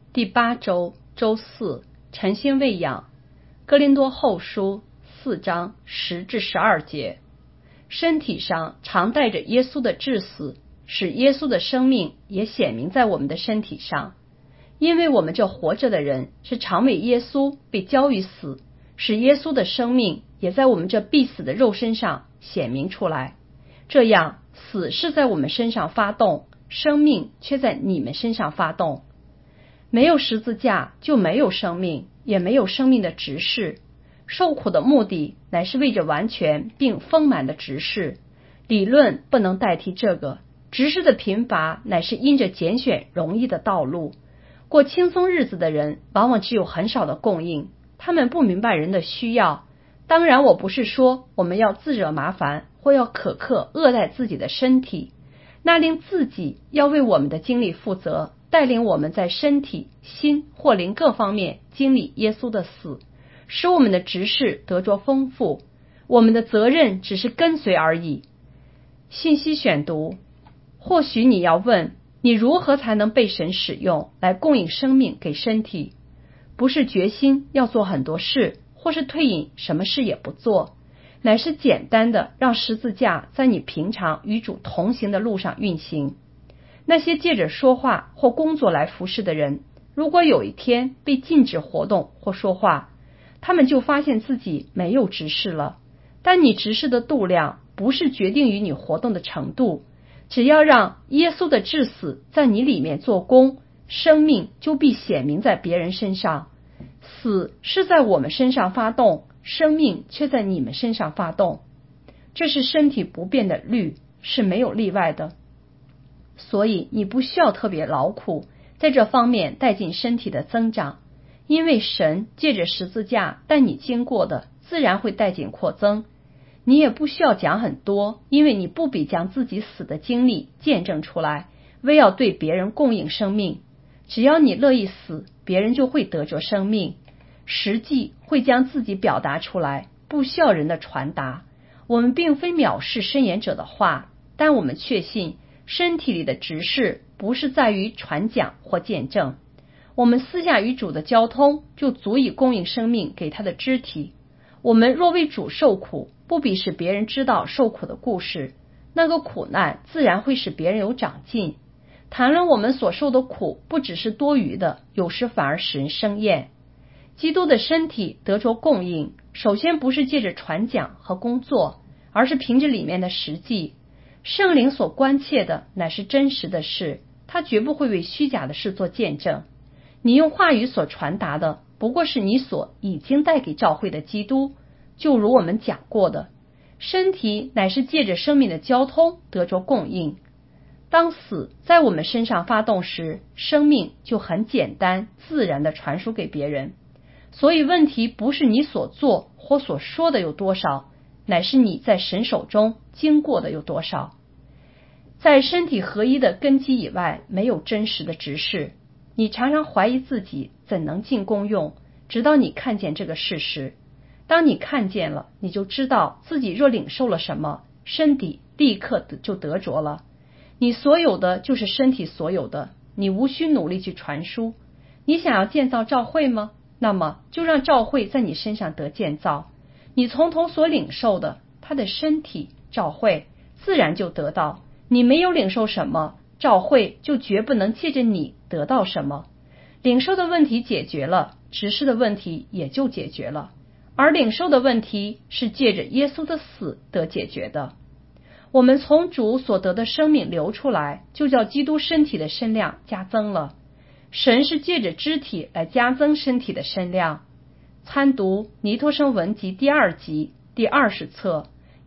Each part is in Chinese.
第8周周4，晨星喂养。哥林多后书4章10至12节。身体上常带着耶稣的致死，使耶稣的生命也显明在我们的身体上。因为我们这活着的人是常为耶稣被交于死，使耶稣的生命也在我们这必死的肉身上显明出来。这样，死是在我们身上发动，生命却在你们身上发动。没有十字架就没有生命，也没有生命的执事。受苦的目的乃是为着完全并丰满的执事，理论不能代替这个。执事的贫乏乃是因着拣选容易的道路。过轻松日子的人往往只有很少的供应，他们不明白人的需要。当然，我不是说我们要自惹麻烦，或要苛刻恶待自己的身体，那令自己要为我们的经历负责，带领我们在身体、心或灵各方面经历耶稣的死，使我们的执事得着丰富。我们的责任只是跟随而已。信息选读。或许你要问，你如何才能被神使用来供应生命给身体？不是决心要做很多事，或是退隐什么事也不做，乃是简单的让十字架在你平常与主同行的路上运行。那些借着说话或工作来服侍的人，如果有一天被禁止活动或说话，他们就发现自己没有执事了。但你执事的度量不是决定于你活动的程度，只要让耶稣的致死在你里面做工，生命就必显明在别人身上。死是在我们身上发动，生命却在你们身上发动。这是身体不变的律，是没有例外的。所以你不需要特别劳苦，在这方面带进身体的增长，因为神借着十字架带你经过的，自然会带进扩增。你也不需要讲很多，因为你不比将自己死的经历见证出来，为要对别人供应生命。只要你乐意死，别人就会得着生命。实际会将自己表达出来，不需要人的传达。我们并非藐视申言者的话，但我们确信身体里的执事不是在于传讲或见证。我们私下与主的交通就足以供应生命给他的肢体。我们若为主受苦，不比使别人知道受苦的故事，那个苦难自然会使别人有长进。谈论我们所受的苦，不只是多余的，有时反而使人生厌。基督的身体得着供应，首先不是借着传讲和工作，而是凭着里面的实际。圣灵所关切的乃是真实的事，他绝不会为虚假的事做见证。你用话语所传达的，不过是你所已经带给教会的基督。就如我们讲过的，身体乃是借着生命的交通得着供应。当死在我们身上发动时，生命就很简单自然地传输给别人。所以问题不是你所做或所说的有多少，乃是你在神手中经过的有多少。在身体合一的根基以外，没有真实的执事。你常常怀疑自己怎能尽功用，直到你看见这个事实。当你看见了，你就知道自己若领受了什么，身体立刻就得着了。你所有的就是身体所有的，你无需努力去传输。你想要建造教会吗？那么就让教会在你身上得建造。你从头所领受的，他的身体教会自然就得到。你没有领受什么，教会就绝不能借着你得到什么。领受的问题解决了，执事的问题也就解决了。而领受的问题是借着耶稣的死得解决的。我们从主所得的生命流出来，就叫基督身体的身量加增了。神是借着肢体来加增身体的身量。参读尼托生文集第2集第20册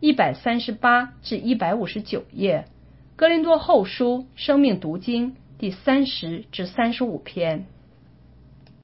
138至159页，哥林多后书生命读经第30至35篇。